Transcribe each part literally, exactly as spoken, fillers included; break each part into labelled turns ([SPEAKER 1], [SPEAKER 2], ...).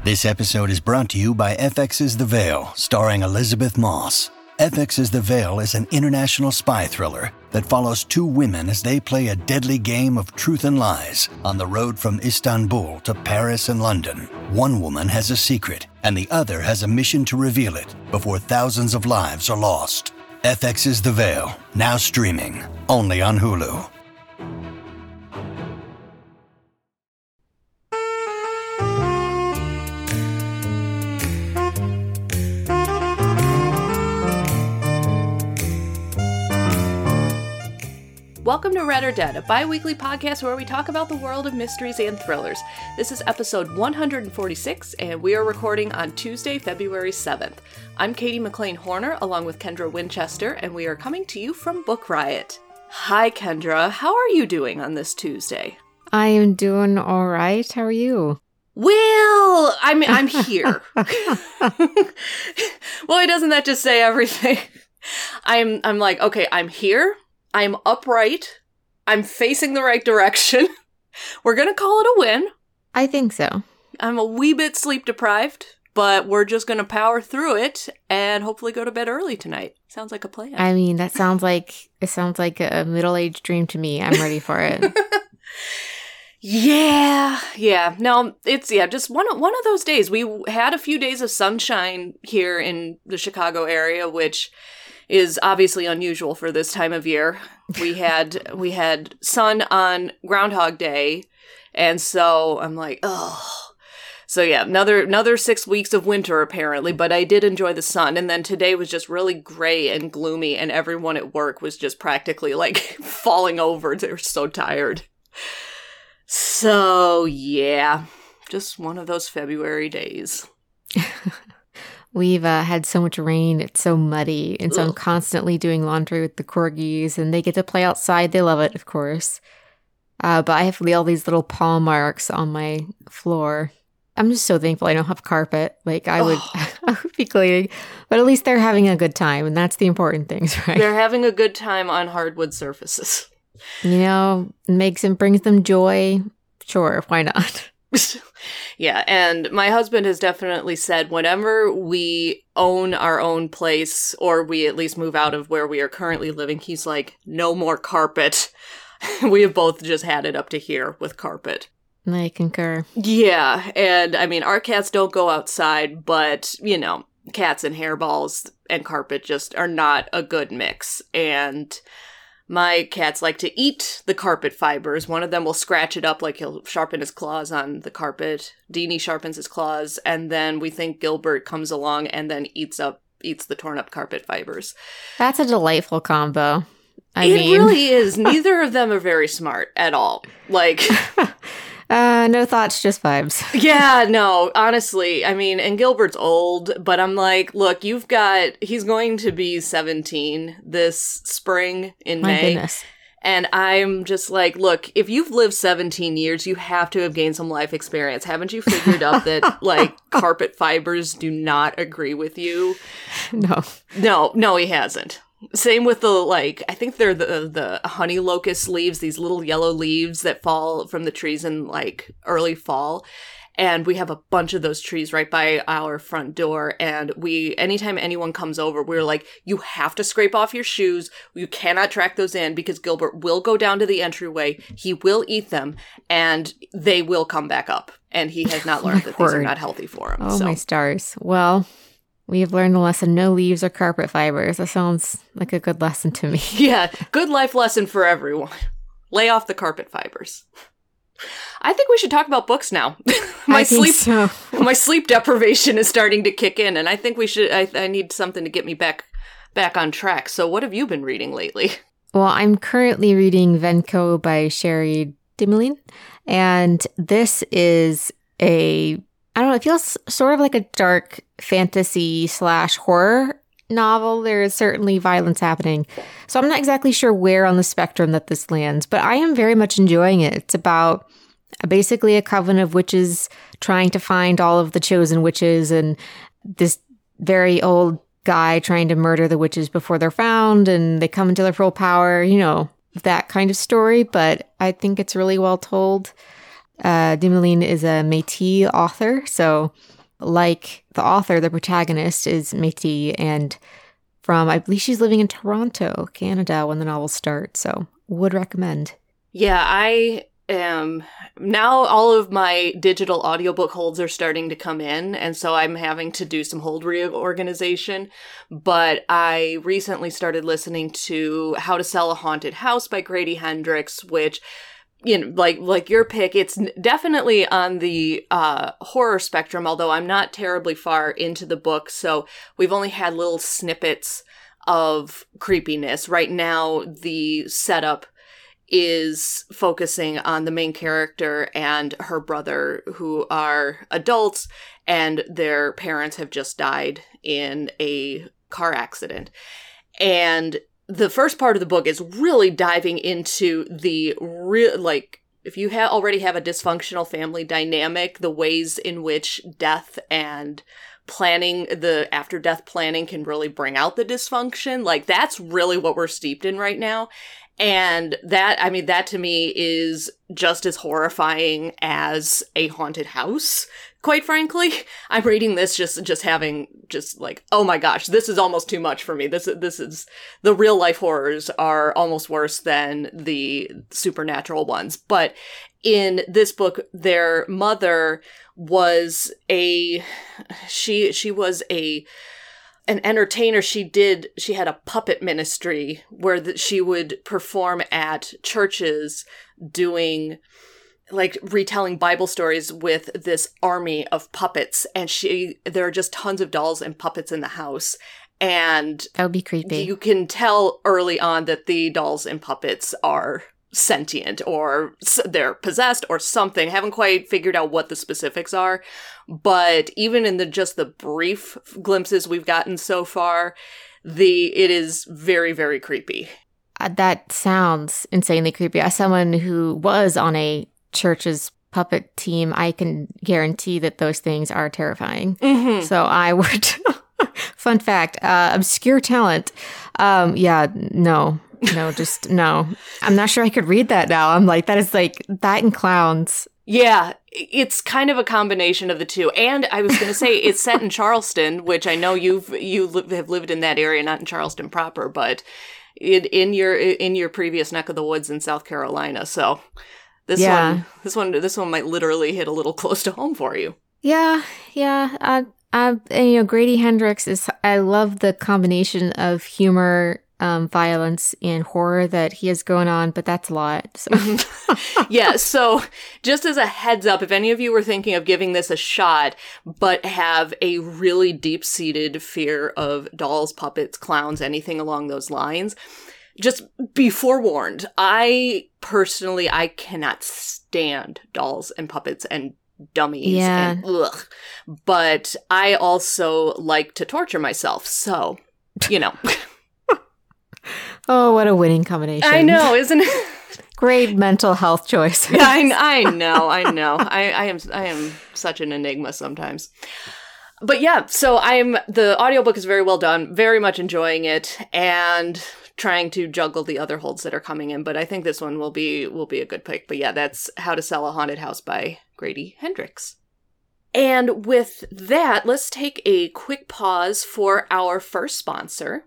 [SPEAKER 1] This episode is brought to you by F X's The Veil, starring Elizabeth Moss. F X's The Veil is an international spy thriller that follows two women as they play a deadly game of truth and lies on the road from Istanbul to Paris and London. One woman has a secret, and the other has a mission to reveal it before thousands of lives are lost. F X's The Veil, now streaming, only on Hulu.
[SPEAKER 2] Welcome to Read or Dead, a bi-weekly podcast where we talk about the world of mysteries and thrillers. This is episode one hundred forty-six, and we are recording on Tuesday, February seventh. I'm Katie McLean Horner, along with Kendra Winchester, and we are coming to you from Book Riot. Hi, Kendra. How are you doing on this Tuesday?
[SPEAKER 3] I am doing all right. How are you?
[SPEAKER 2] Well, I'm I'm here. Well, doesn't that just say everything? I'm I'm like, okay, I'm here. I'm upright. I'm facing the right direction. We're going to call it a win.
[SPEAKER 3] I think so.
[SPEAKER 2] I'm a wee bit sleep deprived, but we're just going to power through it and hopefully go to bed early tonight. Sounds like a plan.
[SPEAKER 3] I mean, that sounds like it sounds like a middle-aged dream to me. I'm ready for it.
[SPEAKER 2] Yeah, yeah. No, it's, yeah, just one, one of those days. We had a few days of sunshine here in the Chicago area, which is obviously unusual for this time of year. We had we had sun on Groundhog Day, and so I'm like, oh. So yeah, another another six weeks of winter apparently, but I did enjoy the sun. And then today was just really gray and gloomy, and everyone at work was just practically like falling over. They were so tired. So yeah, just one of those February days.
[SPEAKER 3] We've uh, had so much rain, it's so muddy, and so Ugh. I'm constantly doing laundry with the corgis, and they get to play outside. They love it, of course. Uh, but I have all these little paw marks on my floor. I'm just so thankful I don't have carpet. Like, I would, oh. I would be cleaning. But at least they're having a good time, and that's the important things, right?
[SPEAKER 2] They're having a good time on hardwood surfaces.
[SPEAKER 3] You know, it makes them, brings them joy. Sure, why not?
[SPEAKER 2] Yeah, and my husband has definitely said whenever we own our own place, or we at least move out of where we are currently living, he's like, no more carpet. We have both just had it up to here with carpet.
[SPEAKER 3] I concur.
[SPEAKER 2] Yeah, and I mean, our cats don't go outside, but, you know, cats and hairballs and carpet just are not a good mix. And my cats like to eat the carpet fibers. One of them will scratch it up, like he'll sharpen his claws on the carpet. Deanie sharpens his claws, and then we think Gilbert comes along and then eats up eats the torn up carpet fibers.
[SPEAKER 3] That's a delightful combo. I
[SPEAKER 2] it
[SPEAKER 3] mean,
[SPEAKER 2] really is. Neither of them are very smart at all. Like,
[SPEAKER 3] uh, no thoughts, just vibes.
[SPEAKER 2] Yeah, no, honestly. I mean, and Gilbert's old, but I'm like, look, you've got, he's going to be seventeen this spring in
[SPEAKER 3] My
[SPEAKER 2] May.
[SPEAKER 3] goodness.
[SPEAKER 2] And I'm just like, look, if you've lived seventeen years, you have to have gained some life experience. Haven't you figured out that, like, carpet fibers do not agree with you?
[SPEAKER 3] No.
[SPEAKER 2] No, no, he hasn't. Same with the, like, I think they're the the honey locust leaves, these little yellow leaves that fall from the trees in, like, early fall. And we have a bunch of those trees right by our front door. And we, anytime anyone comes over, we're like, you have to scrape off your shoes. You cannot track those in because Gilbert will go down to the entryway. He will eat them and they will come back up. And he has not learned that these are not healthy for him.
[SPEAKER 3] Oh,
[SPEAKER 2] so.
[SPEAKER 3] My stars. Well, we have learned the lesson, no leaves or carpet fibers. That sounds like a good lesson to me.
[SPEAKER 2] Yeah, good life lesson for everyone. Lay off the carpet fibers. I think we should talk about books now. my
[SPEAKER 3] I think
[SPEAKER 2] sleep,
[SPEAKER 3] so.
[SPEAKER 2] my sleep deprivation is starting to kick in, and I think we should. I, I need something to get me back, back on track. So, what have you been reading lately?
[SPEAKER 3] Well, I'm currently reading Venko by Sherry Dimmoline, and this is a I don't know. It feels sort of like a dark fantasy slash horror novel. There is certainly violence happening. So I'm not exactly sure where on the spectrum that this lands, but I am very much enjoying it. It's about basically a coven of witches trying to find all of the chosen witches, and this very old guy trying to murder the witches before they're found, and they come into their full power, you know, that kind of story. But I think it's really well told. Uh, Dimeline is a Métis author, so like the author, the protagonist is Métis, and from, I believe she's living in Toronto, Canada, when the novel starts, so would recommend.
[SPEAKER 2] Yeah, I am, now all of my digital audiobook holds are starting to come in, and so I'm having to do some hold reorganization, but I recently started listening to How to Sell a Haunted House by Grady Hendrix, which, you know, like like your pick, it's definitely on the uh, horror spectrum, although I'm not terribly far into the book, so we've only had little snippets of creepiness. Right now, the setup is focusing on the main character and her brother, who are adults, and their parents have just died in a car accident. And the first part of the book is really diving into the real, like, if you ha- already have a dysfunctional family dynamic, the ways in which death and planning, the after death planning can really bring out the dysfunction. Like, that's really what we're steeped in right now. And that, I mean, that to me is just as horrifying as a haunted house, quite frankly. I'm reading this just, just having, just like, oh my gosh, this is almost too much for me. This, this is, the real life horrors are almost worse than the supernatural ones. But in this book, their mother was a, she, she was a, an entertainer. She did, she had a puppet ministry where the, she would perform at churches doing, like, retelling Bible stories with this army of puppets. And she, there are just tons of dolls and puppets in the house. And
[SPEAKER 3] that would be creepy.
[SPEAKER 2] You can tell early on that the dolls and puppets are sentient, or they're possessed or something. I haven't quite figured out what the specifics are, but even in the just the brief glimpses we've gotten so far, the it is very, very creepy.
[SPEAKER 3] Uh, that sounds insanely creepy. As someone who was on a church's puppet team, I can guarantee that those things are terrifying. Mm-hmm. So I would fun fact, uh, obscure talent. Um, yeah, no. No, just no. I'm not sure I could read that now. I'm like, that is like, that and clowns.
[SPEAKER 2] Yeah, it's kind of a combination of the two. And I was going to say, it's set in Charleston, which I know you've you li- have lived in that area, not in Charleston proper, but in, in your in your previous neck of the woods in South Carolina. So this
[SPEAKER 3] yeah.
[SPEAKER 2] one, this one, this one might literally hit a little close to home for you.
[SPEAKER 3] Yeah, yeah. Uh, uh, and, you know, Grady Hendrix is. I love the combination of humor, Um, violence and horror that he has going on, but that's a lot. So.
[SPEAKER 2] Yeah, so just as a heads up, if any of you were thinking of giving this a shot, but have a really deep-seated fear of dolls, puppets, clowns, anything along those lines, just be forewarned. I personally, I cannot stand dolls and puppets and dummies.
[SPEAKER 3] Yeah.
[SPEAKER 2] And, ugh. But I also like to torture myself, so, you know.
[SPEAKER 3] Oh, what a winning combination.
[SPEAKER 2] I know, isn't it?
[SPEAKER 3] Great mental health choice.
[SPEAKER 2] Yeah, I, I know, I know. I, I am I am such an enigma sometimes. But yeah, so I am the audiobook is very well done, very much enjoying it, and trying to juggle the other holds that are coming in, but I think this one will be will be a good pick. But yeah, that's How to Sell a Haunted House by Grady Hendrix. And with that, let's take a quick pause for our first sponsor.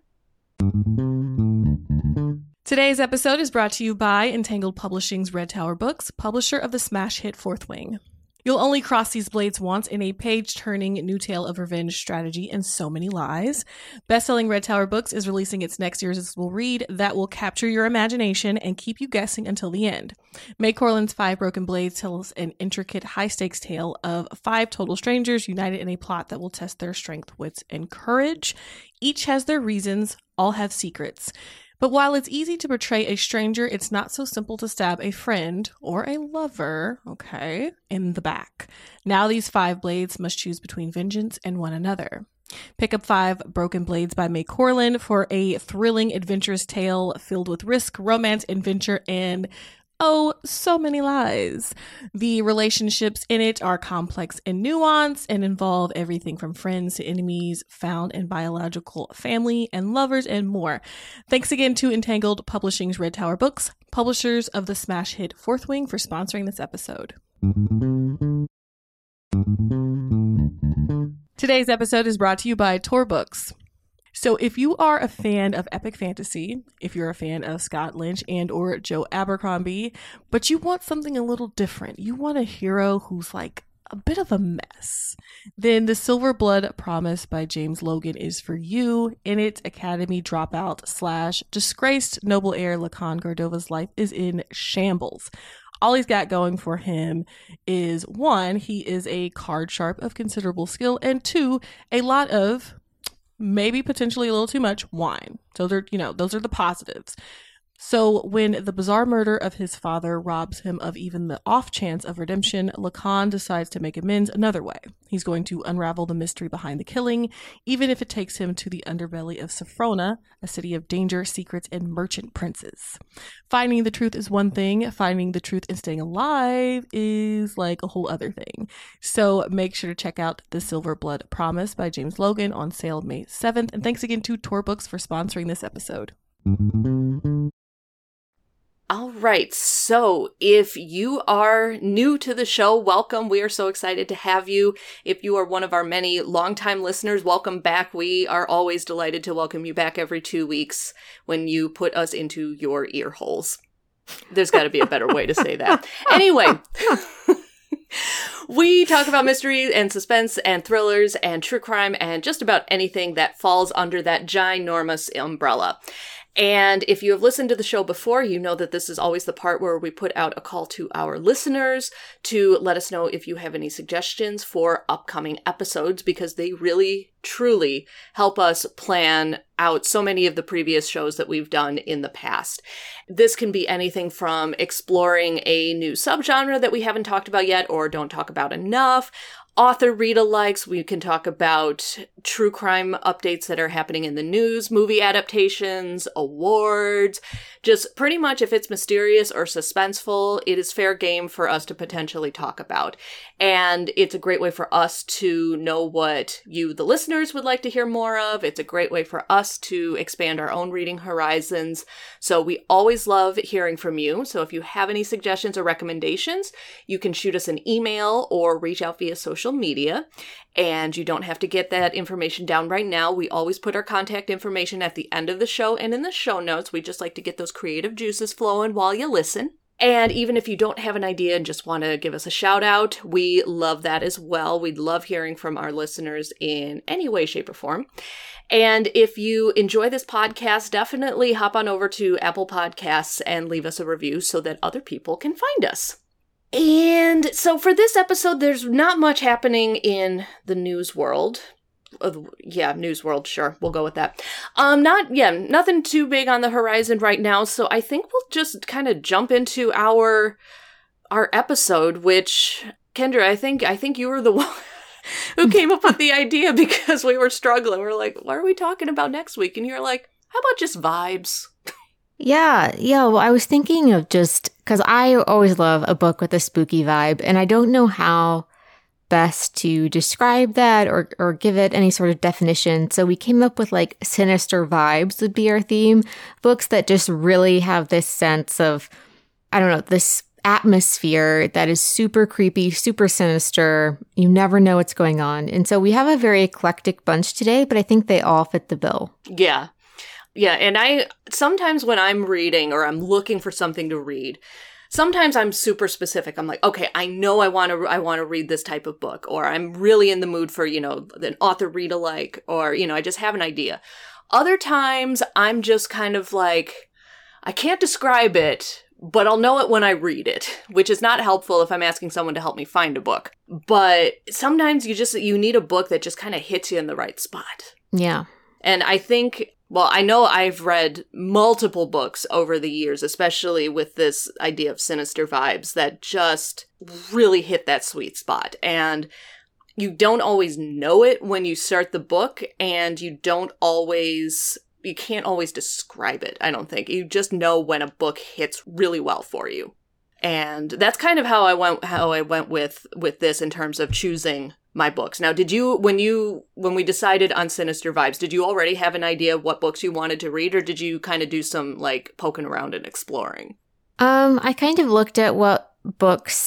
[SPEAKER 4] Today's episode is brought to you by Entangled Publishing's Red Tower Books, publisher of the smash hit Fourth Wing. You'll only cross these blades once in a page-turning new tale of revenge, strategy, and so many lies. Best-selling Red Tower Books is releasing its next irresistible read that will capture your imagination and keep you guessing until the end. May Corlin's Five Broken Blades tells an intricate, high-stakes tale of five total strangers united in a plot that will test their strength, wits, and courage. Each has their reasons, all have secrets. But while it's easy to betray a stranger, it's not so simple to stab a friend or a lover, okay, in the back. Now these five blades must choose between vengeance and one another. Pick up Five Broken Blades by May Corlin for a thrilling, adventurous tale filled with risk, romance, adventure, and oh, so many lies. The relationships in it are complex and nuanced and involve everything from friends to enemies, found and biological family and lovers, and more. Thanks again to Entangled Publishing's Red Tower Books, publishers of the smash hit Fourth Wing, for sponsoring this episode. Today's episode is brought to you by Tor Books. So if you are a fan of epic fantasy, if you're a fan of Scott Lynch and or Joe Abercrombie, but you want something a little different, you want a hero who's like a bit of a mess, then The Silver Blood Promise by James Logan is for you. In it, Academy dropout slash disgraced noble heir Lacan Gordova's life is in shambles. All he's got going for him is, one, he is a card sharp of considerable skill, and two, a lot of, maybe potentially a little too much, wine. So they're, you know, those are the positives. So when the bizarre murder of his father robs him of even the off chance of redemption, Lacan decides to make amends another way. He's going to unravel the mystery behind the killing, even if it takes him to the underbelly of Sophrona, a city of danger, secrets, and merchant princes. Finding the truth is one thing. Finding the truth and staying alive is like a whole other thing. So make sure to check out The Silver Blood Promise by James Logan on sale May seventh. And thanks again to Tor Books for sponsoring this episode.
[SPEAKER 2] All right, so if you are new to the show, welcome. We are so excited to have you. If you are one of our many longtime listeners, welcome back. We are always delighted to welcome you back every two weeks when you put us into your ear holes. There's got to be a better way to say that. Anyway, we talk about mystery and suspense and thrillers and true crime and just about anything that falls under that ginormous umbrella. And if you have listened to the show before, you know that this is always the part where we put out a call to our listeners to let us know if you have any suggestions for upcoming episodes, because they really, truly help us plan out so many of the previous shows that we've done in the past. This can be anything from exploring a new subgenre that we haven't talked about yet or don't talk about enough, author read-alikes. We can talk about true crime updates that are happening in the news, movie adaptations, awards. Just pretty much if it's mysterious or suspenseful, it is fair game for us to potentially talk about. And it's a great way for us to know what you, the listeners, would like to hear more of. It's a great way for us to expand our own reading horizons. So we always love hearing from you. So if you have any suggestions or recommendations, you can shoot us an email or reach out via social media, and you don't have to get that information down right now. We always put our contact information at the end of the show and in the show notes. We just like to get those creative juices flowing while you listen. And even if you don't have an idea and just want to give us a shout out, we love that as well. We'd love hearing from our listeners in any way, shape, or form. And if you enjoy this podcast, definitely hop on over to Apple Podcasts and leave us a review so that other people can find us. And so for this episode, there's not much happening in the news world. Uh, yeah, news world, sure. We'll go with that. Um, not, yeah, nothing too big on the horizon right now. So I think we'll just kind of jump into our our episode, which, Kendra, I think I think you were the one who came up with the idea because we were struggling. We were like, what are we talking about next week? And you're like, how about just vibes?
[SPEAKER 3] Yeah, yeah. Well, I was thinking of just, because I always love a book with a spooky vibe, and I don't know how best to describe that or, or give it any sort of definition. So we came up with like sinister vibes would be our theme. Books that just really have this sense of, I don't know, this atmosphere that is super creepy, super sinister. You never know what's going on. And so we have a very eclectic bunch today, but I think they all fit the bill.
[SPEAKER 2] Yeah. Yeah, and I, sometimes when I'm reading or I'm looking for something to read, sometimes I'm super specific. I'm like, okay, I know I want to, I want to read this type of book, or I'm really in the mood for, you know, an author read-alike, or, you know, I just have an idea. Other times I'm just kind of like, I can't describe it, but I'll know it when I read it, which is not helpful if I'm asking someone to help me find a book. But sometimes you just, you need a book that just kind of hits you in the right spot.
[SPEAKER 3] Yeah.
[SPEAKER 2] And I think, well, I know I've read multiple books over the years, especially with this idea of sinister vibes that just really hit that sweet spot. And you don't always know it when you start the book, and you don't always, you can't always describe it, I don't think. You just know when a book hits really well for you. And that's kind of how I went how I went with with this in terms of choosing my books. Now, did you, when you, when we decided on Sinister Vibes, did you already have an idea of what books you wanted to read, or did you kind of do some, like, poking around and exploring?
[SPEAKER 3] Um, I kind of looked at what books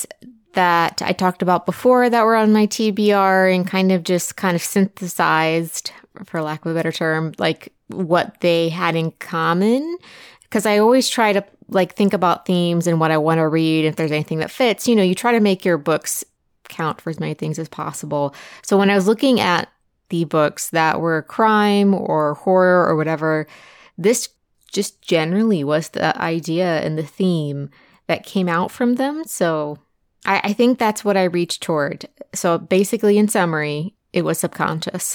[SPEAKER 3] that I talked about before that were on my T B R and kind of just kind of synthesized, for lack of a better term, like what they had in common. Because I always try to like think about themes and what I want to read. If there's anything that fits, you know, you try to make your books count for as many things as possible. So when I was looking at the books that were crime or horror or whatever, this just generally was the idea and the theme that came out from them. So I, I think that's what I reached toward. So basically, in summary, it was subconscious.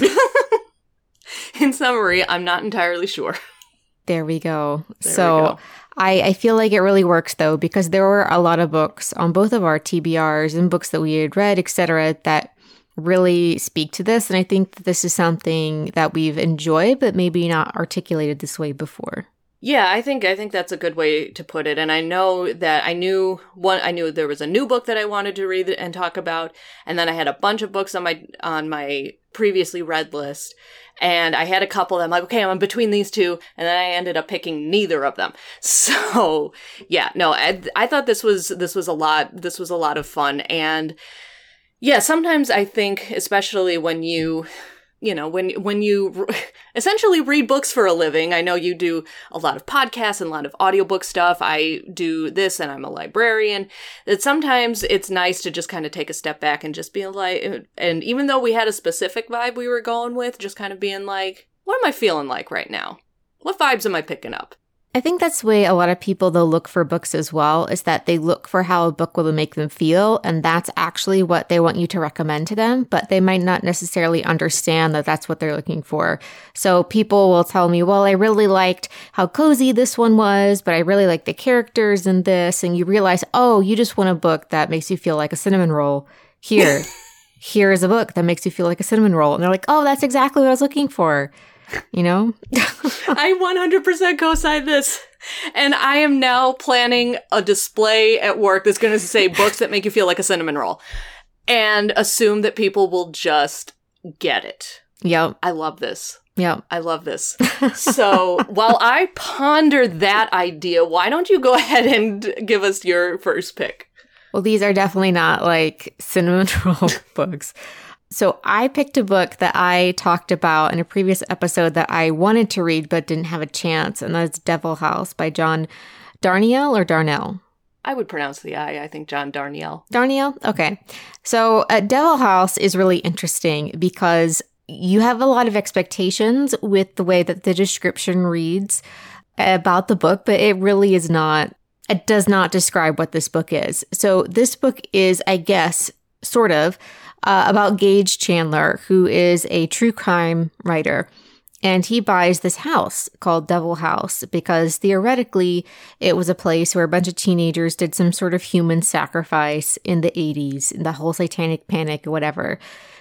[SPEAKER 2] In summary, I'm not entirely sure.
[SPEAKER 3] There we go.
[SPEAKER 2] There
[SPEAKER 3] so
[SPEAKER 2] we go.
[SPEAKER 3] I, I feel like it really works, though, because there were a lot of books on both of our T B Rs and books that we had read, et cetera, that really speak to this. And I think that this is something that we've enjoyed, but maybe not articulated this way before.
[SPEAKER 2] Yeah, I think I think that's a good way to put it. And I know that I knew one I knew there was a new book that I wanted to read and talk about, and then I had a bunch of books on my on my previously read list. And I had a couple that I'm like, okay, I'm between these two, and then I ended up picking neither of them. So, yeah, no, I, I thought this was this was a lot this was a lot of fun. And yeah, sometimes I think, especially when you You know, when when you essentially read books for a living, I know you do a lot of podcasts and a lot of audiobook stuff. I do this and I'm a librarian. That sometimes it's nice to just kind of take a step back and just be like, and even though we had a specific vibe we were going with, just kind of being like, what am I feeling like right now? What vibes am I picking up?
[SPEAKER 3] I think that's the way a lot of people, they'll look for books as well, is that they look for how a book will make them feel. And that's actually what they want you to recommend to them, but they might not necessarily understand that that's what they're looking for. So people will tell me, well, I really liked how cozy this one was, but I really like the characters in this. And you realize, oh, you just want a book that makes you feel like a cinnamon roll. Here, here is a book that makes you feel like a cinnamon roll. And they're like, oh, that's exactly what I was looking for. You know?
[SPEAKER 2] I one hundred percent co-sign this. And I am now planning a display at work that's going to say books that make you feel like a cinnamon roll. And assume that people will just get it.
[SPEAKER 3] Yep.
[SPEAKER 2] I love this.
[SPEAKER 3] Yep.
[SPEAKER 2] I love this. So while I ponder that idea, why don't you go ahead and give us your first pick?
[SPEAKER 3] Well, these are definitely not like cinnamon roll books. So I picked a book that I talked about in a previous episode that I wanted to read but didn't have a chance, and that's Devil House by John Darnielle or Darnell?
[SPEAKER 2] I would pronounce the I. I think John Darnielle.
[SPEAKER 3] Darnielle? Okay. So uh, Devil House is really interesting because you have a lot of expectations with the way that the description reads about the book, but it really is not, it does not describe what this book is. So this book is, I guess, sort of, Uh, about Gage Chandler, who is a true crime writer. And he buys this house called Devil House because theoretically it was a place where a bunch of teenagers did some sort of human sacrifice in the eighties, in the whole satanic panic or whatever.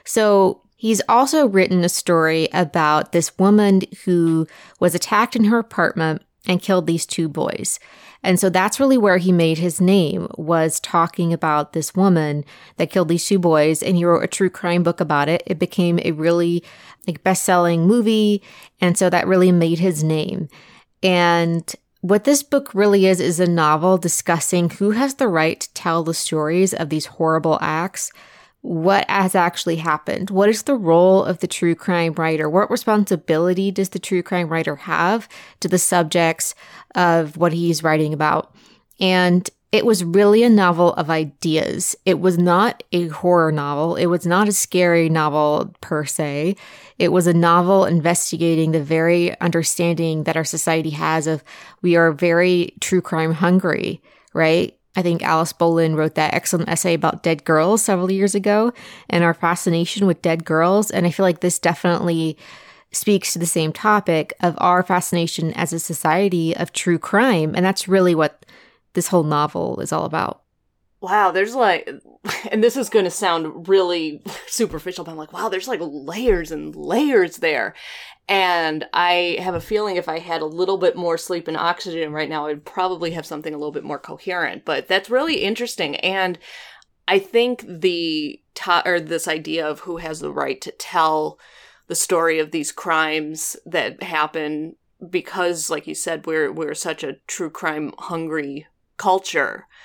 [SPEAKER 3] So he's also written a story about this woman who was attacked in her apartment and killed these two boys. And so that's really where he made his name, was talking about this woman that killed these two boys. And he wrote a true crime book about it. It became a really like best-selling movie. And so that really made his name. And what this book really is, is a novel discussing who has the right to tell the stories of these horrible acts. What has actually happened? What is the role of the true crime writer? What responsibility does the true crime writer have to the subjects of what he's writing about? And it was really a novel of ideas. It was not a horror novel. It was not a scary novel per se. It was a novel investigating the very understanding that our society has of we are very true crime hungry, right? I think Alice Boland wrote that excellent essay about dead girls several years ago and our fascination with dead girls. And I feel like this definitely speaks to the same topic of our fascination as a society of true crime. And that's really what this whole novel is all about.
[SPEAKER 2] Wow, there's like, and this is going to sound really superficial, but I'm like, wow, there's like layers and layers there. And I have a feeling if I had a little bit more sleep and oxygen right now, I'd probably have something a little bit more coherent. But that's really interesting. And I think the to- or this idea of who has the right to tell the story of these crimes that happen, because, like you said, we're we're such a true crime hungry culture.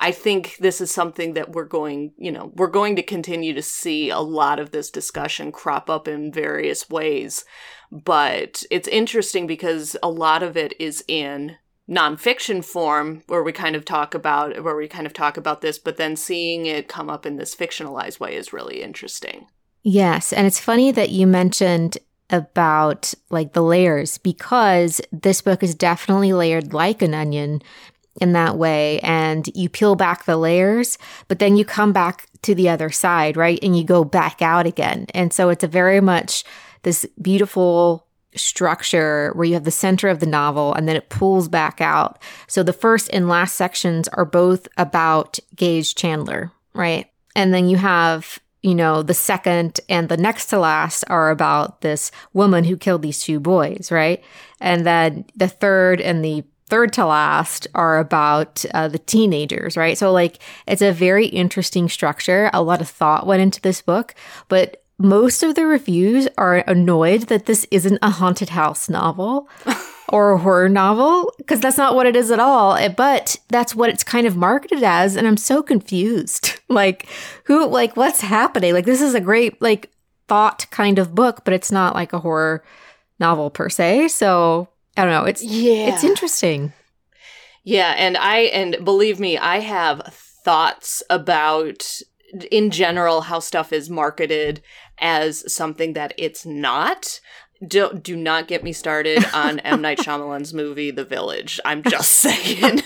[SPEAKER 2] I think this is something that we're going, you know, we're going to continue to see a lot of this discussion crop up in various ways. But it's interesting because a lot of it is in nonfiction form where we kind of talk about where we kind of talk about this, but then seeing it come up in this fictionalized way is really interesting.
[SPEAKER 3] Yes, and it's funny that you mentioned about like the layers, because this book is definitely layered like an onion in that way, and you peel back the layers, but then you come back to the other side, right? And you go back out again. And so it's a very much this beautiful structure where you have the center of the novel and then it pulls back out. So the first and last sections are both about Gage Chandler, right? And then you have, you know, the second and the next to last are about this woman who killed these two boys, right? And then the third and the third to last are about uh, the teenagers, right? So like it's a very interesting structure. A lot of thought went into this book, but most of the reviews are annoyed that this isn't a haunted house novel or a horror novel, because that's not what it is at all. But that's what it's kind of marketed as. And I'm so confused. Like, who, like, what's happening? Like, this is a great, like, thought kind of book, but it's not like a horror novel per se. So I don't know. It's, yeah. It's interesting.
[SPEAKER 2] Yeah. And I, and believe me, I have thoughts about, in general, how stuff is marketed as something that it's not. Do, do not get me started on M. Night Shyamalan's movie, The Village. I'm just saying.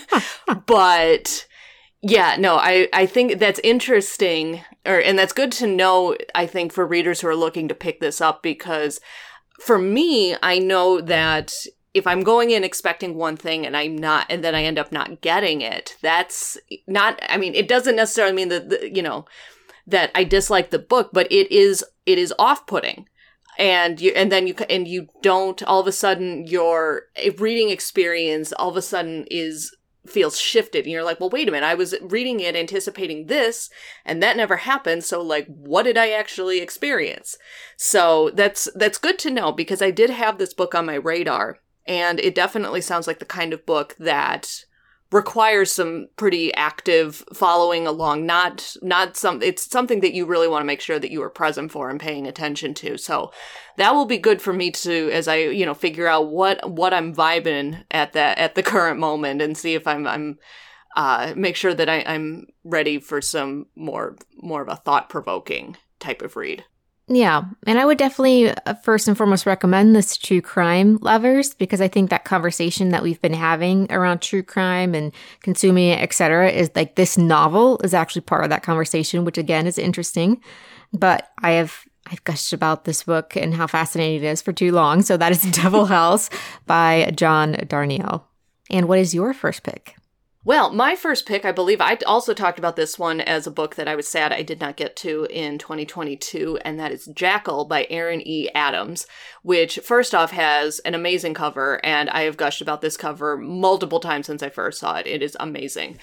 [SPEAKER 2] But yeah, no, I, I think that's interesting, or and that's good to know, I think, for readers who are looking to pick this up, because for me, I know that if I'm going in expecting one thing and I'm not, and then I end up not getting it, that's not, I mean, it doesn't necessarily mean that, the, you know, that I dislike the book, but it is, it is off-putting. And you, and then you, and you don't, all of a sudden your reading experience all of a sudden is, feels shifted. And you're like, well, wait a minute, I was reading it anticipating this, and that never happened. So like, what did I actually experience? So that's, that's good to know, because I did have this book on my radar, and it definitely sounds like the kind of book that requires some pretty active following along, not not some it's something that you really want to make sure that you are present for and paying attention to. So that will be good for me to, as I, you know, figure out what what I'm vibing at that at the current moment, and see if I'm I'm uh make sure that I, I'm ready for some more more of a thought-provoking type of read.
[SPEAKER 3] Yeah, and I would definitely uh, first and foremost recommend this to true crime lovers, because I think that conversation that we've been having around true crime and consuming it, et cetera, is like this novel is actually part of that conversation, which again is interesting. But I have I've gushed about this book and how fascinating it is for too long. So that is Devil House by John Darnielle. And what is your first pick?
[SPEAKER 2] Well, my first pick, I believe I also talked about this one as a book that I was sad I did not get to in twenty twenty-two, and that is Jackal by Aaron E. Adams, which first off has an amazing cover, and I have gushed about this cover multiple times since I first saw it. It is amazing.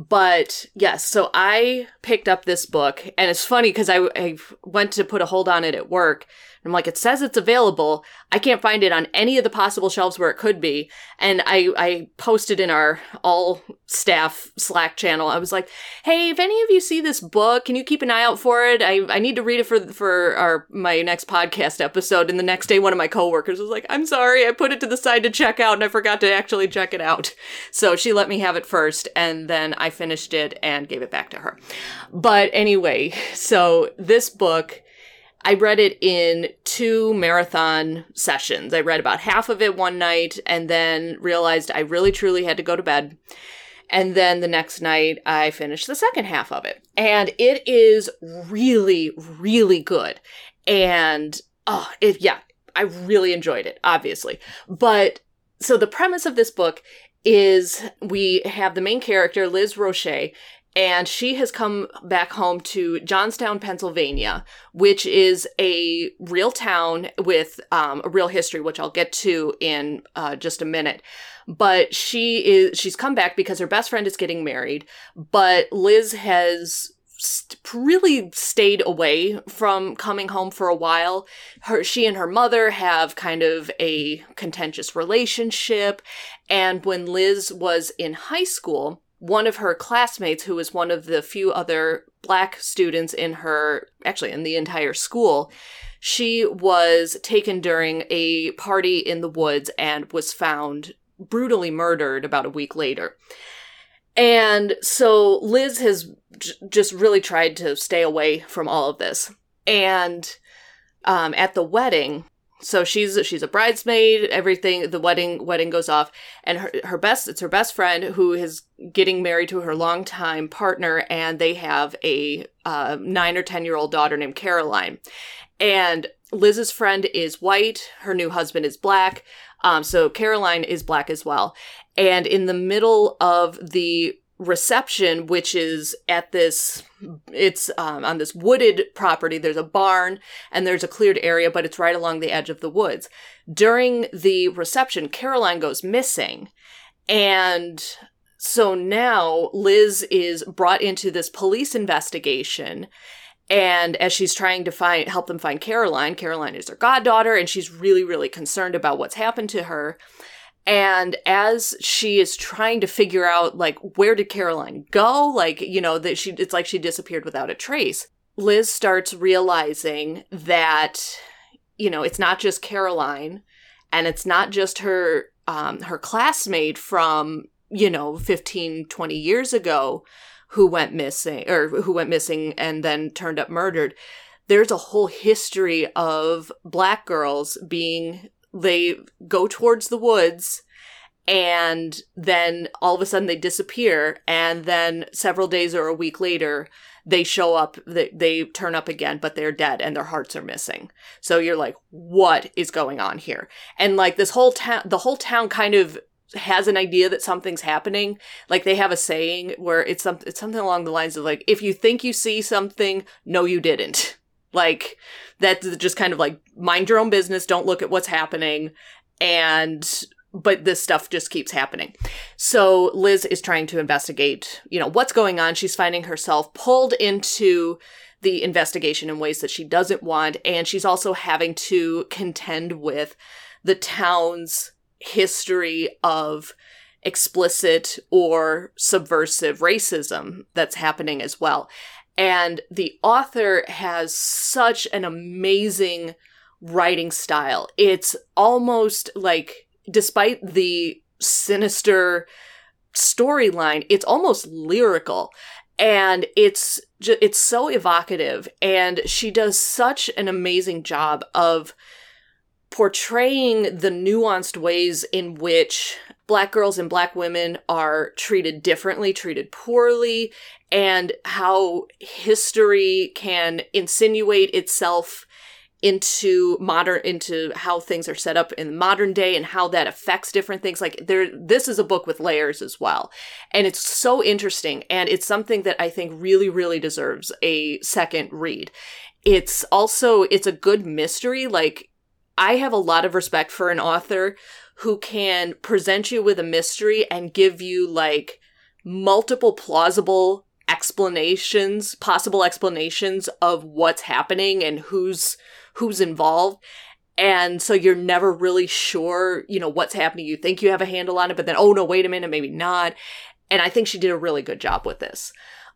[SPEAKER 2] But yes, so I picked up this book, and it's funny because I, I went to put a hold on it at work. I'm like, it says it's available. I can't find it on any of the possible shelves where it could be. And I, I posted in our all staff Slack channel. I was like, hey, if any of you see this book, can you keep an eye out for it? I, I need to read it for for our my next podcast episode. And the next day, one of my coworkers was like, I'm sorry, I put it to the side to check out and I forgot to actually check it out. So she let me have it first, and then I finished it and gave it back to her. But anyway, so this book, I read it in two marathon sessions. I read about half of it one night and then realized I really truly had to go to bed. And then the next night I finished the second half of it. And it is really, really good. And, oh, it, yeah, I really enjoyed it, obviously. But, so the premise of this book is we have the main character, Liz Roche, and she has come back home to Johnstown, Pennsylvania, which is a real town with um, a real history, which I'll get to in uh, just a minute. But she is she's come back because her best friend is getting married, but Liz has st- really stayed away from coming home for a while. Her, she and her mother have kind of a contentious relationship, and when Liz was in high school, one of her classmates, who was one of the few other Black students in her, actually in the entire school, she was taken during a party in the woods and was found brutally murdered about a week later. And so Liz has j- just really tried to stay away from all of this. And um, at the wedding, so she's she's a bridesmaid, everything, the wedding wedding goes off, and her her best it's her best friend who is getting married to her longtime partner, and they have a uh, nine or ten year old daughter named Caroline. And Liz's friend is white, her new husband is Black, um, so Caroline is Black as well. And in the middle of the reception, which is at this, it's um, on this wooded property, there's a barn and there's a cleared area, but it's right along the edge of the woods. During the reception, Caroline goes missing. And so now Liz is brought into this police investigation. And as she's trying to find, help them find Caroline, Caroline is her goddaughter, and she's really, really concerned about what's happened to her. And as she is trying to figure out, like, where did Caroline go? Like, you know, that she, it's like she disappeared without a trace. Liz starts realizing that, you know, it's not just Caroline, and it's not just her, um, her classmate from, you know, fifteen, twenty years ago who went missing, or who went missing and then turned up murdered. There's a whole history of Black girls being, they go towards the woods and then all of a sudden they disappear, and then several days or a week later they show up, they, they turn up again, but they're dead and their hearts are missing. So you're like, what is going on here? And like this whole town, the whole town kind of has an idea that something's happening. Like they have a saying where it's, some, it's something along the lines of like, if you think you see something, no, you didn't. Like, that's just kind of like, mind your own business, don't look at what's happening, and, but this stuff just keeps happening. So Liz is trying to investigate, you know, what's going on. She's finding herself pulled into the investigation in ways that she doesn't want, and she's also having to contend with the town's history of explicit or subversive racism that's happening as well. And the author has such an amazing writing style. It's almost like, despite the sinister storyline, it's almost lyrical. And it's ju- it's so evocative. And she does such an amazing job of portraying the nuanced ways in which Black girls and Black women are treated differently, treated poorly, and how history can insinuate itself into modern, into how things are set up in modern day and how that affects different things. Like there, this is a book with layers as well. And it's so interesting. And it's something that I think really, really deserves a second read. It's also, it's a good mystery. Like, I have a lot of respect for an author who can present you with a mystery and give you like multiple plausible explanations, possible explanations of what's happening and who's who's involved. And so you're never really sure, you know, what's happening. You think you have a handle on it, but then, oh no, wait a minute, maybe not. And I think she did a really good job with this.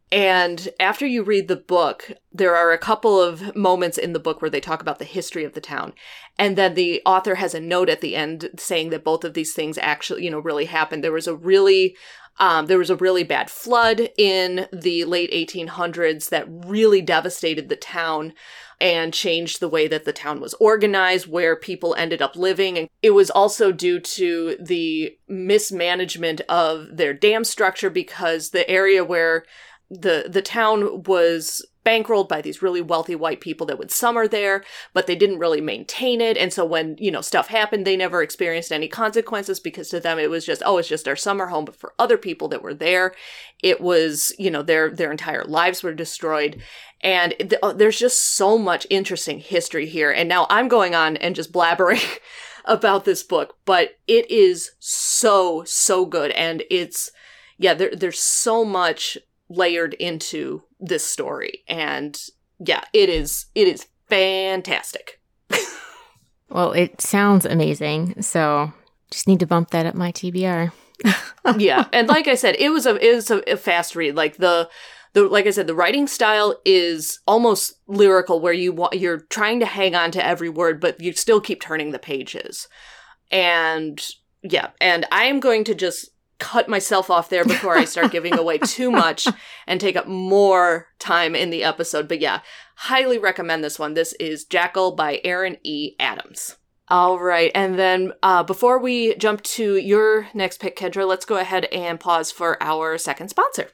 [SPEAKER 2] And after you read the book, there are a couple of moments in the book where they talk about the history of the town. And then the author has a note at the end saying that both of these things actually, you know, really happened. There was a really, um, there was a really bad flood in the late eighteen hundreds that really devastated the town and changed the way that the town was organized, where people ended up living. And it was also due to the mismanagement of their dam structure, because the area where the the town was bankrolled by these really wealthy white people that would summer there, but they didn't really maintain it. And so when, you know, stuff happened, they never experienced any consequences, because to them it was just, oh, it's just our summer home. But for other people that were there, it was, you know, their their entire lives were destroyed. And th- there's just so much interesting history here. And now I'm going on and just blabbering about this book, but it is so, so good. And it's, yeah, there, there's so much layered into this story, and yeah, it is it is fantastic.
[SPEAKER 3] Well, it sounds amazing, so just need to bump that up my T B R.
[SPEAKER 2] Yeah, and like I said, it was a it was a, a fast read. Like the the like I said, the writing style is almost lyrical, where you want you're trying to hang on to every word, but you still keep turning the pages. And yeah, and I am going to just cut myself off there before I start giving away too much and take up more time in the episode. But yeah, highly recommend this one. This is Jackal by Aaron E. Adams. All right, and then uh, before we jump to your next pick, Kendra, let's go ahead and pause for our second sponsor.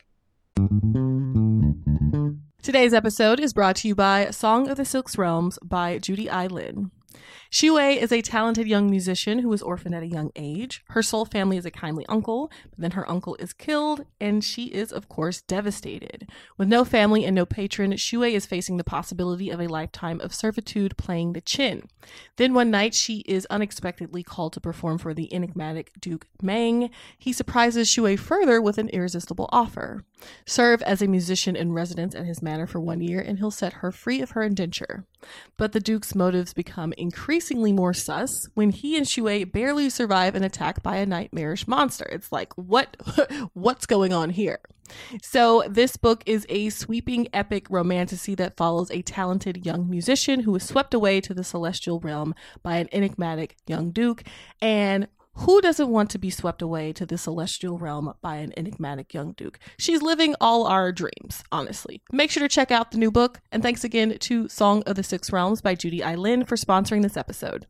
[SPEAKER 4] Today's episode is brought to you by Song of the Six Realms by Judy I. Lin. Shuei is a talented young musician who was orphaned at a young age. Her sole family is a kindly uncle, but then her uncle is killed, and she is, of course, devastated. With no family and no patron, Shuei is facing the possibility of a lifetime of servitude playing the Qin. Then one night, she is unexpectedly called to perform for the enigmatic Duke Meng. He surprises Shuei further with an irresistible offer. Serve as a musician in residence at his manor for one year, and he'll set her free of her indenture. But the Duke's motives become increasingly more sus when he and Shuei barely survive an attack by a nightmarish monster. It's like, what, what's going on here? So this book is a sweeping epic romantasy that follows a talented young musician who is swept away to the celestial realm by an enigmatic young duke. And who doesn't want to be swept away to the celestial realm by an enigmatic young duke? She's living all our dreams, honestly. Make sure to check out the new book. And thanks again to Song of the Six Realms by Judy I. Lin for sponsoring this episode.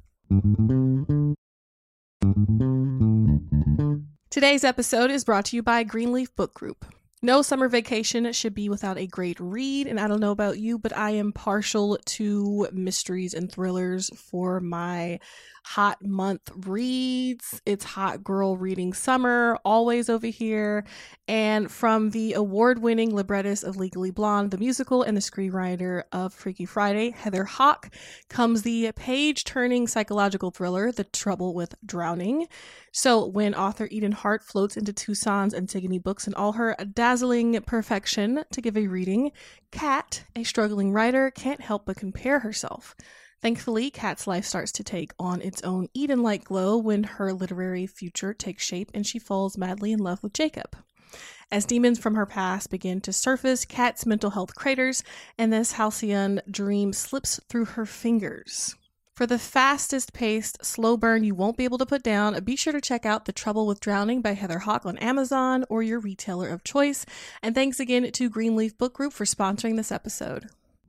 [SPEAKER 4] Today's episode is brought to you by Greenleaf Book Group. No summer vacation should be without a great read, and I don't know about you, but I am partial to mysteries and thrillers for my hot month reads. It's hot girl reading summer, always over here. And from the award-winning librettist of Legally Blonde, the musical, and the screenwriter of Freaky Friday, Heather Hach, comes the page-turning psychological thriller, The Trouble with Drowning. So when author Eden Hart floats into Tucson's Antigone Books in all her dazzling perfection to give a reading, Kat, a struggling writer, can't help but compare herself. Thankfully, Kat's life starts to take on its own Eden-like glow when her literary future takes shape and she falls madly in love with Jacob. As demons from her past begin to surface, Kat's mental health craters, and this halcyon dream slips through her fingers. For the fastest-paced, slow burn you won't be able to put down, be sure to check out The Trouble with Drowning by Heather Hach on Amazon or your retailer of choice. And thanks again to Greenleaf Book Group for sponsoring this episode.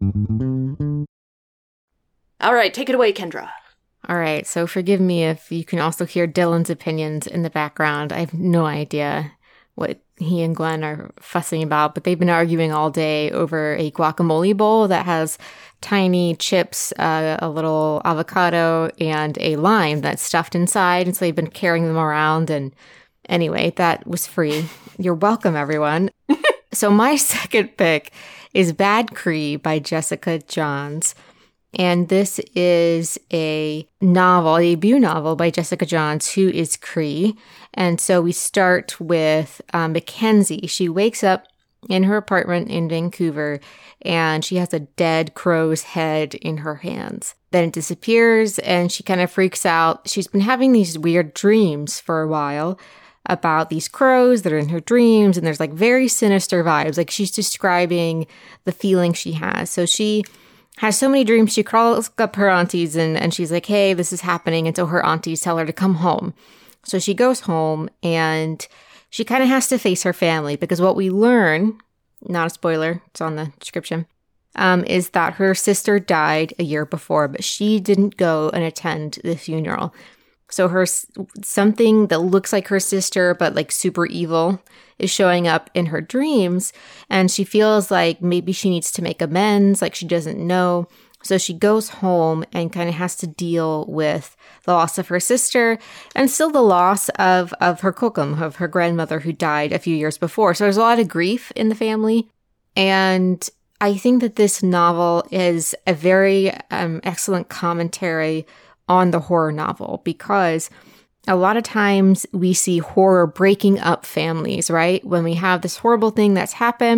[SPEAKER 2] All right, take it away, Kendra.
[SPEAKER 3] All right, so forgive me if you can also hear Dylan's opinions in the background. I have no idea what he and Glenn are fussing about, but they've been arguing all day over a guacamole bowl that has tiny chips, uh, a little avocado, and a lime that's stuffed inside. And so they've been carrying them around. And anyway, that was free. You're welcome, everyone. So my second pick is Bad Cree by Jessica Johns. And this is a novel, a debut novel by Jessica Johns, who is Cree. And so we start with um, Mackenzie. She wakes up in her apartment in Vancouver, and she has a dead crow's head in her hands. Then it disappears, and she kind of freaks out. She's been having these weird dreams for a while about these crows that are in her dreams, and there's like very sinister vibes. Like she's describing the feeling she has. So she has so many dreams, she calls up her aunties and, and she's like, hey, this is happening. And so her aunties tell her to come home. So she goes home and she kind of has to face her family because what we learn, not a spoiler, it's on the description, um, is that her sister died a year before, but she didn't go and attend the funeral. So her something that looks like her sister, but like super evil, is showing up in her dreams. And she feels like maybe she needs to make amends, like she doesn't know. So she goes home and kind of has to deal with the loss of her sister and still the loss of, of her kokum, of her grandmother who died a few years before. So there's a lot of grief in the family. And I think that this novel is a very um, excellent commentary on the horror novel, because a lot of times we see horror breaking up families, right? When we have this horrible thing that's happened,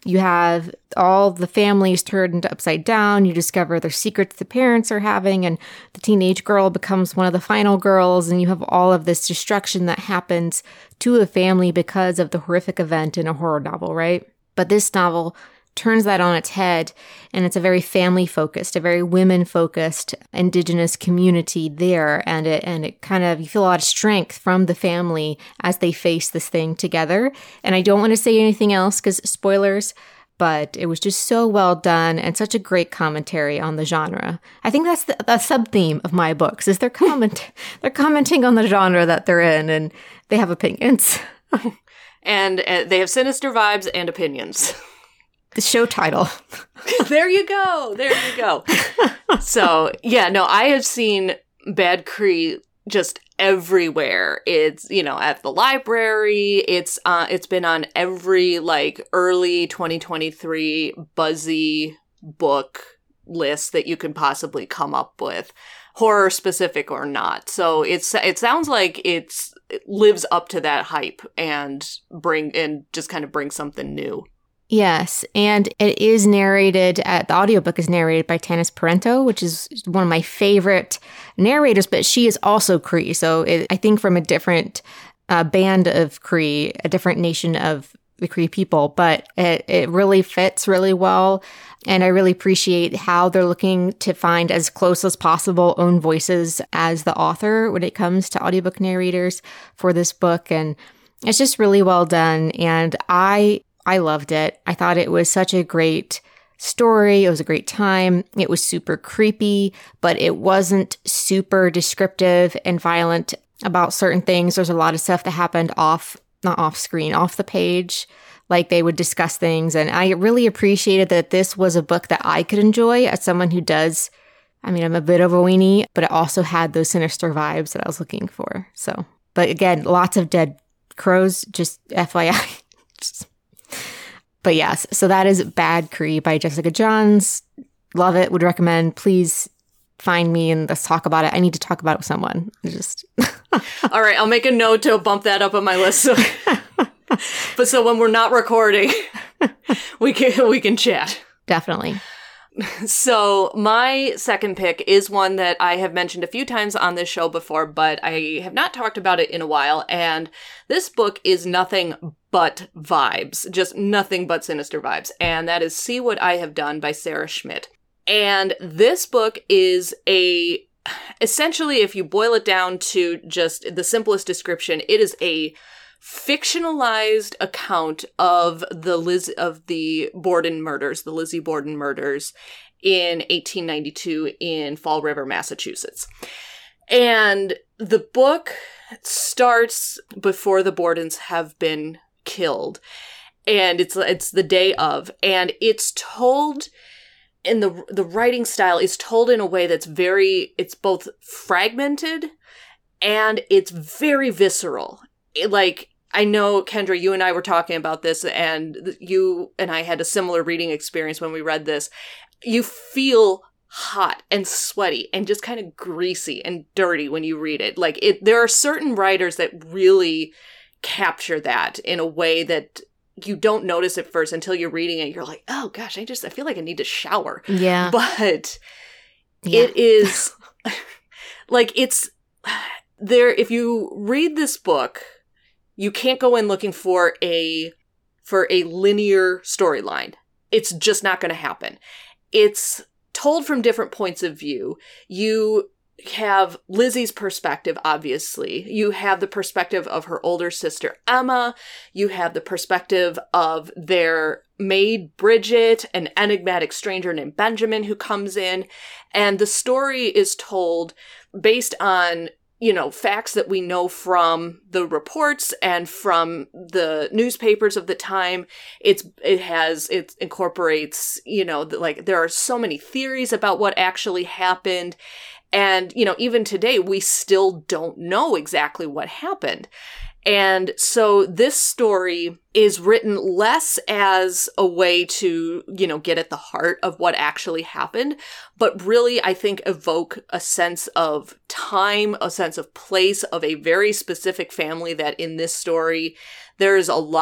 [SPEAKER 3] You have all the families turned upside down. You discover their secrets the parents are having, and the teenage girl becomes one of the final girls, and you have all of this destruction that happens to a family because of the horrific event in a horror novel, right? But this novel turns that on its head, and it's a very family-focused, a very women-focused Indigenous community there, and it and it kind of, you feel a lot of strength from the family as they face this thing together. And I don't want to say anything else because spoilers, but it was just so well done and such a great commentary on the genre. I think that's the, the sub-theme of my books, is they're comment they're commenting on the genre that they're in, and they have opinions.
[SPEAKER 2] and uh, they have sinister vibes and opinions.
[SPEAKER 3] The show title.
[SPEAKER 2] There you go. There you go. So, yeah, no, I have seen Bad Cree just everywhere. It's, you know, at the library. It's uh, it's been on every, like, early twenty twenty-three buzzy book list that you can possibly come up with, horror specific or not. So it's it sounds like it's it lives up to that hype and bring and just kind of bring something new.
[SPEAKER 3] Yes, and it is narrated, uh, the audiobook is narrated by Tanis Parento, which is one of my favorite narrators, but she is also Cree. So it, I think from a different uh, band of Cree, a different nation of the Cree people, but it, it really fits really well. And I really appreciate how they're looking to find as close as possible own voices as the author when it comes to audiobook narrators for this book. And it's just really well done. And I... I loved it. I thought it was such a great story. It was a great time. It was super creepy, but it wasn't super descriptive and violent about certain things. There's a lot of stuff that happened off, not off screen, off the page. Like they would discuss things. And I really appreciated that this was a book that I could enjoy as someone who does, I mean, I'm a bit of a weenie, but it also had those sinister vibes that I was looking for. So, but again, lots of dead crows, just F Y I. Just, But yes, so that is Bad Cree by Jessica Johns. Love it. Would recommend. Please find me and let's talk about it. I need to talk about it with someone. Just
[SPEAKER 2] all right, I'll make a note to bump that up on my list. So but so when we're not recording, we can we can chat.
[SPEAKER 3] Definitely.
[SPEAKER 2] So my second pick is one that I have mentioned a few times on this show before, but I have not talked about it in a while. And this book is nothing but vibes, just nothing but sinister vibes. And that is See What I Have Done by Sarah Schmidt. And this book is a, essentially, if you boil it down to just the simplest description, it is a fictionalized account of the Liz of the Borden murders, the Lizzie Borden murders in eighteen ninety-two in Fall River, Massachusetts. And the book starts before the Bordens have been killed, and it's it's the day of, and it's told in the the writing style is told in a way that's very, it's both fragmented and it's very visceral. It, like, I know, Kendra, you and I were talking about this, and you and I had a similar reading experience when we read this. You feel hot and sweaty and just kind of greasy and dirty when you read it. Like, it, there are certain writers that really capture that in a way that you don't notice at first until you're reading it. You're like, oh gosh, I just, I feel like I need to shower.
[SPEAKER 3] Yeah.
[SPEAKER 2] But
[SPEAKER 3] yeah.
[SPEAKER 2] It is, like, it's, there, if you read this book, you can't go in looking for a for a linear storyline. It's just not going to happen. It's told from different points of view. You have Lizzie's perspective, obviously. You have the perspective of her older sister, Emma. You have the perspective of their maid, Bridget, an enigmatic stranger named Benjamin who comes in. And the story is told based on, you know, facts that we know from the reports and from the newspapers of the time. It's, it has, it incorporates, you know, the, like, there are so many theories about what actually happened. And, you know, even today, we still don't know exactly what happened. And so this story is written less as a way to, you know, get at the heart of what actually happened, but really, I think, evoke a sense of time, a sense of place of a very specific family that in this story, there is a lot of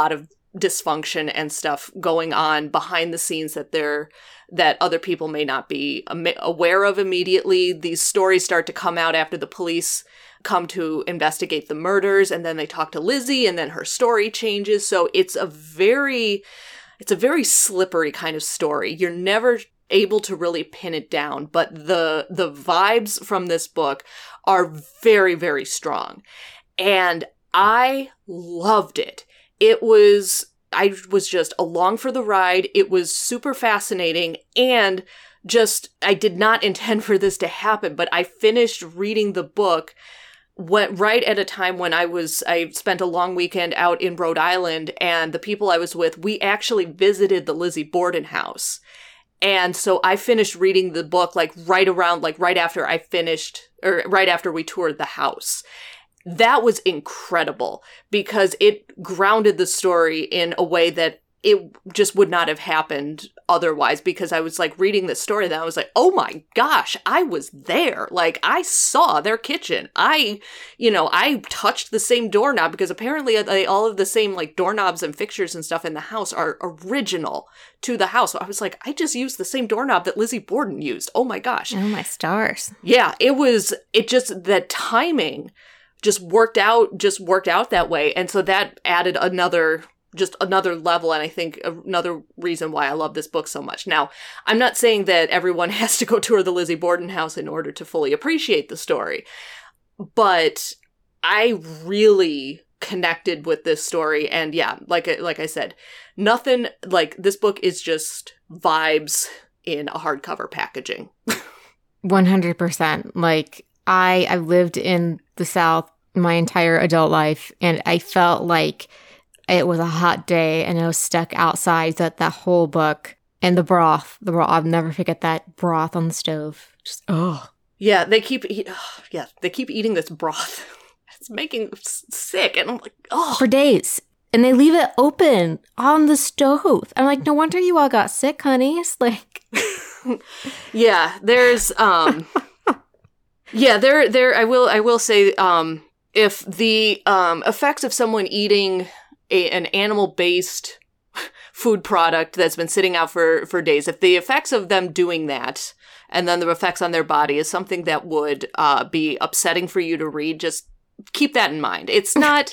[SPEAKER 2] dysfunction and stuff going on behind the scenes that they're that other people may not be aware of immediately. These stories start to come out after the police come to investigate the murders, and then they talk to Lizzie, and then her story changes. So it's a very, it's a very slippery kind of story. You're never able to really pin it down, but the the vibes from this book are very, very strong. And I loved it. It was, I was just along for the ride. It was super fascinating, and just, I did not intend for this to happen, but I finished reading the book went right at a time when I was, I spent a long weekend out in Rhode Island, and the people I was with, we actually visited the Lizzie Borden house. And so I finished reading the book like right around, like right after I finished, or right after we toured the house. That was incredible because it grounded the story in a way that it just would not have happened otherwise, because I was like reading this story and I was like, oh my gosh, I was there. Like I saw their kitchen. I, you know, I touched the same doorknob, because apparently they, all of the same like doorknobs and fixtures and stuff in the house are original to the house. So I was like, I just used the same doorknob that Lizzie Borden used. Oh my gosh.
[SPEAKER 3] Oh my stars.
[SPEAKER 2] Yeah, it was, it just, the timing just worked out, just worked out that way. And so that added another just another level, and I think another reason why I love this book so much. Now, I'm not saying that everyone has to go tour the Lizzie Borden house in order to fully appreciate the story, but I really connected with this story, and yeah, like like I said, nothing, like, this book is just vibes in a hardcover packaging.
[SPEAKER 3] one hundred percent. Like, I, I've lived in the South my entire adult life, and I felt like it was a hot day and I was stuck outside. That that whole book, and the broth, the broth, I'll never forget that broth on the stove. Just, oh.
[SPEAKER 2] Yeah, they keep, eat, oh, yeah, they keep eating this broth. It's making sick. And I'm like, oh.
[SPEAKER 3] For days. And they leave it open on the stove. I'm like, no wonder you all got sick, honey. It's like.
[SPEAKER 2] Yeah, there's, um, yeah, there, there, I will, I will say, um, if the, um, effects of someone eating A, an animal-based food product that's been sitting out for, for days, if the effects of them doing that and then the effects on their body is something that would uh, be upsetting for you to read, just keep that in mind. It's not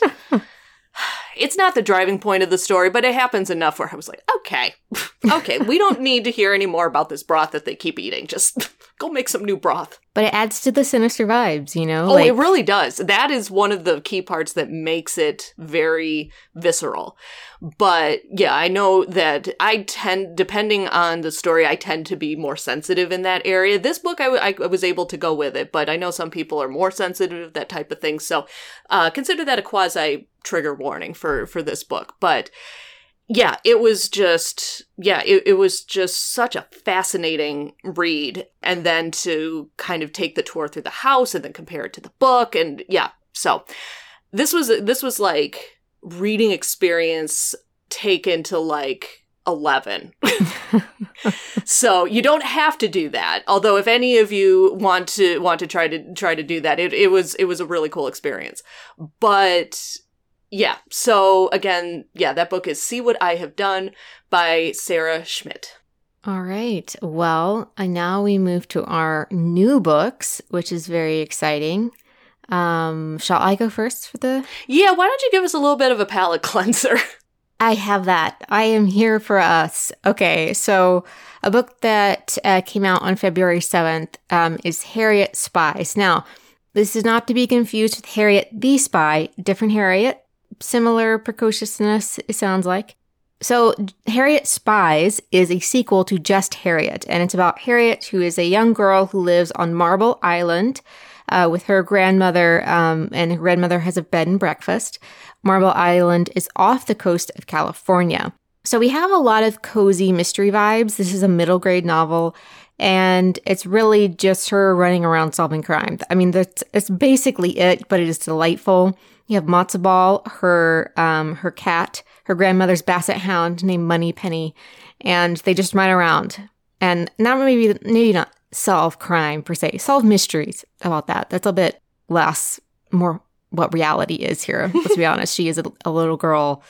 [SPEAKER 2] it's not the driving point of the story, but it happens enough where I was like, okay, okay, we don't need to hear any more about this broth that they keep eating. Just go make some new broth.
[SPEAKER 3] But it adds to the sinister vibes, you know?
[SPEAKER 2] Oh,
[SPEAKER 3] like-
[SPEAKER 2] it really does. That is one of the key parts that makes it very visceral. But yeah, I know that I tend, depending on the story, I tend to be more sensitive in that area. This book, I, w- I was able to go with it, but I know some people are more sensitive, that type of thing. So uh, consider that a quasi trigger warning for, for this book. But yeah, it was just, yeah, it, it was just such a fascinating read. And then to kind of take the tour through the house and then compare it to the book. And yeah, so this was, this was like reading experience taken to like eleven. So you don't have to do that. Although if any of you want to, want to try to try to do that, it, it was, it was a really cool experience. But yeah, so again, yeah, that book is See What I Have Done by Sarah Schmidt.
[SPEAKER 3] All right. Well, and now we move to our new books, which is very exciting. Um, shall I go first for the...
[SPEAKER 2] Yeah, why don't you give us a little bit of a palate cleanser?
[SPEAKER 3] I have that. I am here for us. Okay, so a book that uh, came out on February seventh um, is Harriet Spies. Now, this is not to be confused with Harriet the Spy, different Harriet. Similar precociousness, it sounds like. So, Harriet Spies is a sequel to Just Harriet, and it's about Harriet, who is a young girl who lives on Marble Island uh, with her grandmother, um, and her grandmother has a bed and breakfast. Marble Island is off the coast of California. So we have a lot of cozy mystery vibes. This is a middle grade novel, and it's really just her running around solving crime. I mean, that's, that's basically it, but it is delightful. You have Matzo Ball, her um, her cat, her grandmother's basset hound named Moneypenny, and they just run around and not maybe maybe not solve crime per se, solve mysteries. How about that? That's a bit less, more what reality is here. Let's be honest. She is a, a little girl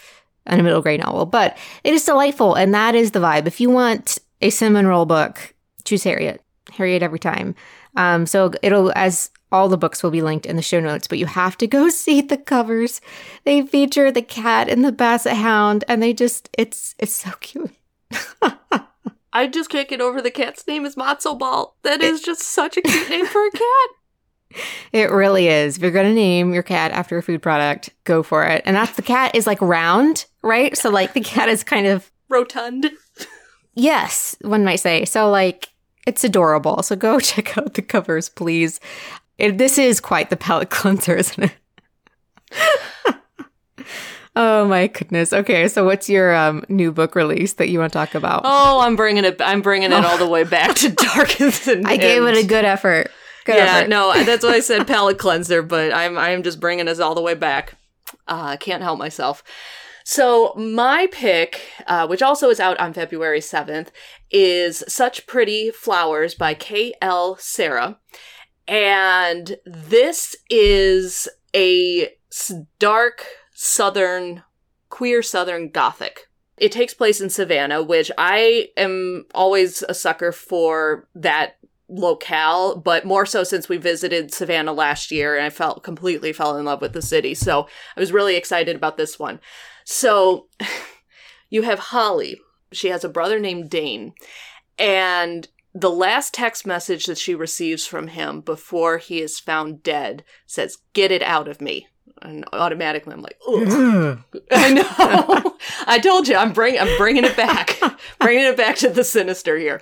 [SPEAKER 3] and a middle grade novel. But it is delightful, and that is the vibe. If you want a cinnamon roll book, choose Harriet. Harriet every time. Um, so it'll, as all the books will be linked in the show notes, but you have to go see the covers. They feature the cat and the basset hound, and they just, it's it's so cute.
[SPEAKER 2] I just can't get over the cat's name is Matzo Ball. That is just such a cute name for a cat.
[SPEAKER 3] It really is. If you're going to name your cat after a food product, go for it. And that's, the cat is like round, right? So like the cat is kind of
[SPEAKER 2] rotund.
[SPEAKER 3] Yes, one might say. So like, it's adorable. So go check out the covers, please. It, this is quite the palate cleanser, isn't it? Oh my goodness. Okay, so what's your um, new book release that you want to talk about?
[SPEAKER 2] Oh, I'm bringing it. I'm bringing it all the way back to Darkest and
[SPEAKER 3] I gave it a good effort. Good
[SPEAKER 2] yeah,
[SPEAKER 3] effort.
[SPEAKER 2] no, that's why I said palate cleanser, but I'm I'm just bringing us all the way back. Uh, I can't help myself. So my pick, uh, which also is out on February seventh, is Such Pretty Flowers by K L Sarah. And this is a dark Southern, queer Southern Gothic. It takes place in Savannah, which I am always a sucker for that locale, but more so since we visited Savannah last year and I felt completely fell in love with the city. So I was really excited about this one. So you have Holly. She has a brother named Dane. And the last text message that she receives from him before he is found dead says, "Get it out of me." And automatically I'm like, ugh. I know. I told you, I'm, bring, I'm bringing it back. Bringing it back to the sinister here.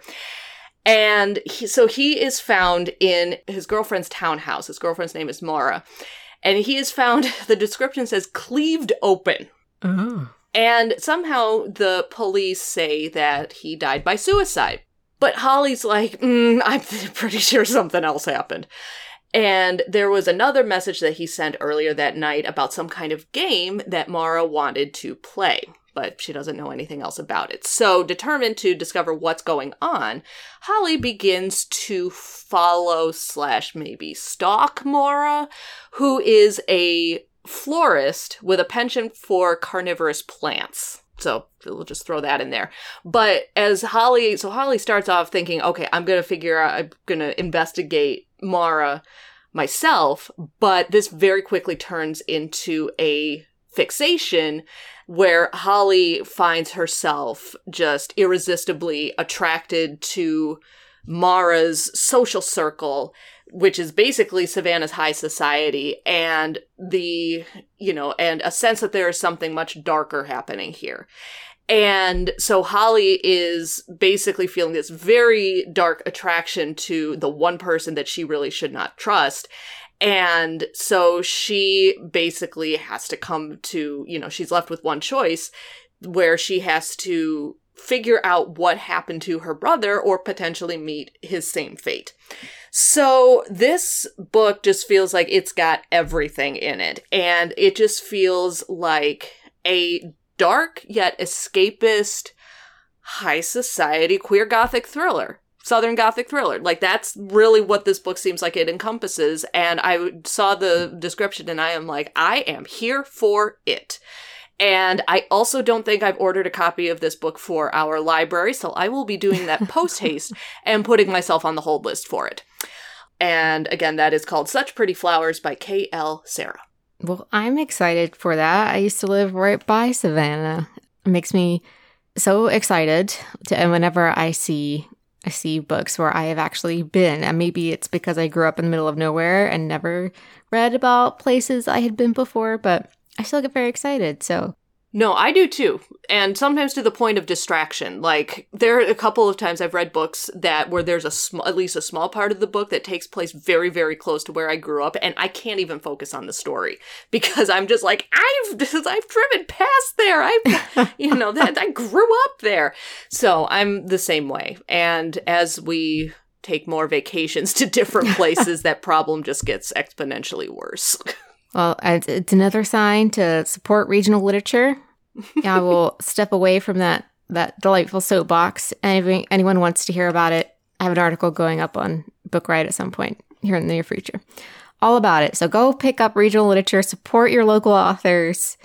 [SPEAKER 2] And he, so he is found in his girlfriend's townhouse. His girlfriend's name is Mara. And he is found, the description says, cleaved open.
[SPEAKER 3] Oh.
[SPEAKER 2] And somehow the police say that he died by suicide. But Holly's like, mm, I'm pretty sure something else happened. And there was another message that he sent earlier that night about some kind of game that Mara wanted to play, but she doesn't know anything else about it. So, determined to discover what's going on, Holly begins to follow slash maybe stalk Mara, who is a florist with a penchant for carnivorous plants. So we'll just throw that in there. But as Holly, so Holly starts off thinking, okay, I'm going to figure out, I'm going to investigate Mara myself. But this very quickly turns into a fixation where Holly finds herself just irresistibly attracted to Mara's social circle, which is basically Savannah's high society, and the, you know, and a sense that there is something much darker happening here. And so Holly is basically feeling this very dark attraction to the one person that she really should not trust. And so she basically has to come to, you know, she's left with one choice where she has to figure out what happened to her brother or potentially meet his same fate. So this book just feels like it's got everything in it. And it just feels like a dark yet escapist high society queer Gothic thriller. Southern Gothic thriller. Like, that's really what this book seems like it encompasses. And I saw the description and I am like, I am here for it. And I also don't think I've ordered a copy of this book for our library, so I will be doing that post-haste and putting myself on the hold list for it. And again, that is called Such Pretty Flowers by K L Sarah.
[SPEAKER 3] Well, I'm excited for that. I used to live right by Savannah. It makes me so excited to, and whenever I see I see books where I have actually been, and maybe it's because I grew up in the middle of nowhere and never read about places I had been before, but I still get very excited, so.
[SPEAKER 2] No, I do too. And sometimes to the point of distraction. Like, there are a couple of times I've read books that where there's a sm- at least a small part of the book that takes place very, very close to where I grew up, and I can't even focus on the story because I'm just like, I've I've driven past there. I've, you know, that I grew up there. So I'm the same way. And as we take more vacations to different places, that problem just gets exponentially worse.
[SPEAKER 3] Well, it's another sign to support regional literature. I will step away from that that delightful soapbox. And if anyone wants to hear about it, I have an article going up on BookRiot at some point here in the near future. All about it. So go pick up regional literature, support your local authors.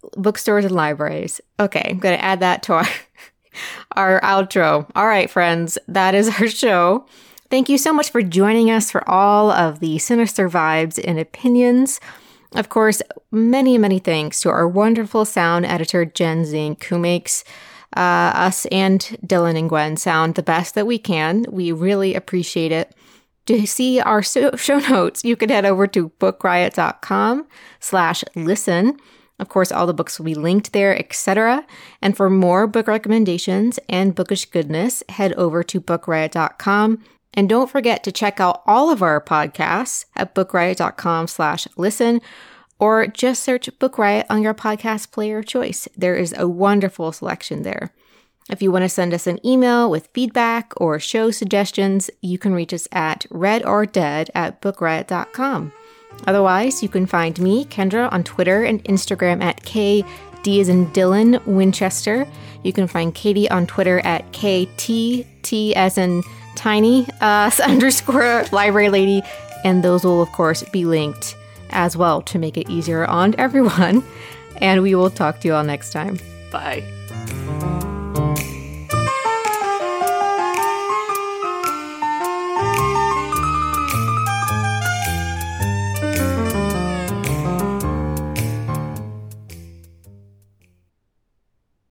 [SPEAKER 3] bookstores and libraries. Okay, I'm going to add that to our, our outro. All right, friends, that is our show. Thank you so much for joining us for all of the sinister vibes and opinions. Of course, many, many thanks to our wonderful sound editor, Jen Zink, who makes uh, us and Dylan and Gwen sound the best that we can. We really appreciate it. To see our so- show notes, you can head over to bookriot.com slash listen. Of course, all the books will be linked there, et cetera. And for more book recommendations and bookish goodness, head over to book riot dot com. And don't forget to check out all of our podcasts at bookriot.com slash listen, or just search Book Riot on your podcast player of choice. There is a wonderful selection there. If you want to send us an email with feedback or show suggestions, you can reach us at readordead at book riot dot com. Otherwise, you can find me, Kendra, on Twitter and Instagram at K D as in Dylan Winchester. You can find Katie on Twitter at K T T as in Tiny uh, underscore Library Lady, and those will, of course, be linked as well to make it easier on everyone. And we will talk to you all next time.
[SPEAKER 2] Bye.